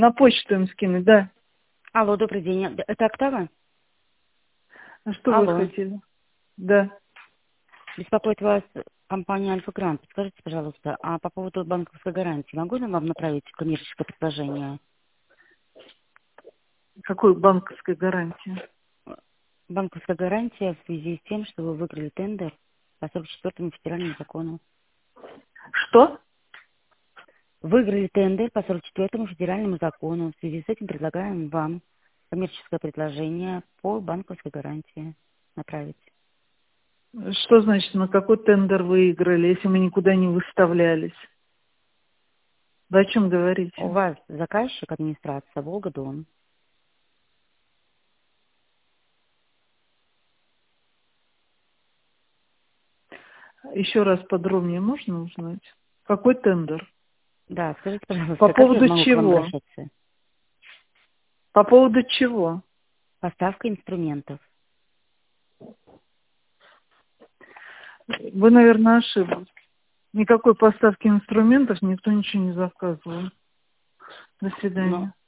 На почту им скинуть, да. Алло, добрый день. Это Октава? А что Алло. вы хотели? Да. Беспокоит вас компания Альфа Грант. Скажите, пожалуйста, а по поводу банковской гарантии могу я вам направить коммерческое предложение? Какой банковской гарантии? Банковская гарантия в связи с тем, что вы выиграли тендер по 44-му федеральному закону. Что? Выиграли тендер по 44-му федеральному закону. В связи с этим предлагаем вам коммерческое предложение по банковской гарантии направить. Что значит, на какой тендер выиграли, если мы никуда не выставлялись? Вы о чем говорите? У вас заказчик, администрация, Волга-Дон. Еще раз подробнее можно узнать? Какой тендер? Да, скажите, По пожалуйста, как я поводу могу к вам чего? обращаться? По поводу чего? Поставка инструментов. Вы, наверное, ошиблись. Никакой поставки инструментов никто ничего не заказывал. До Но свидания.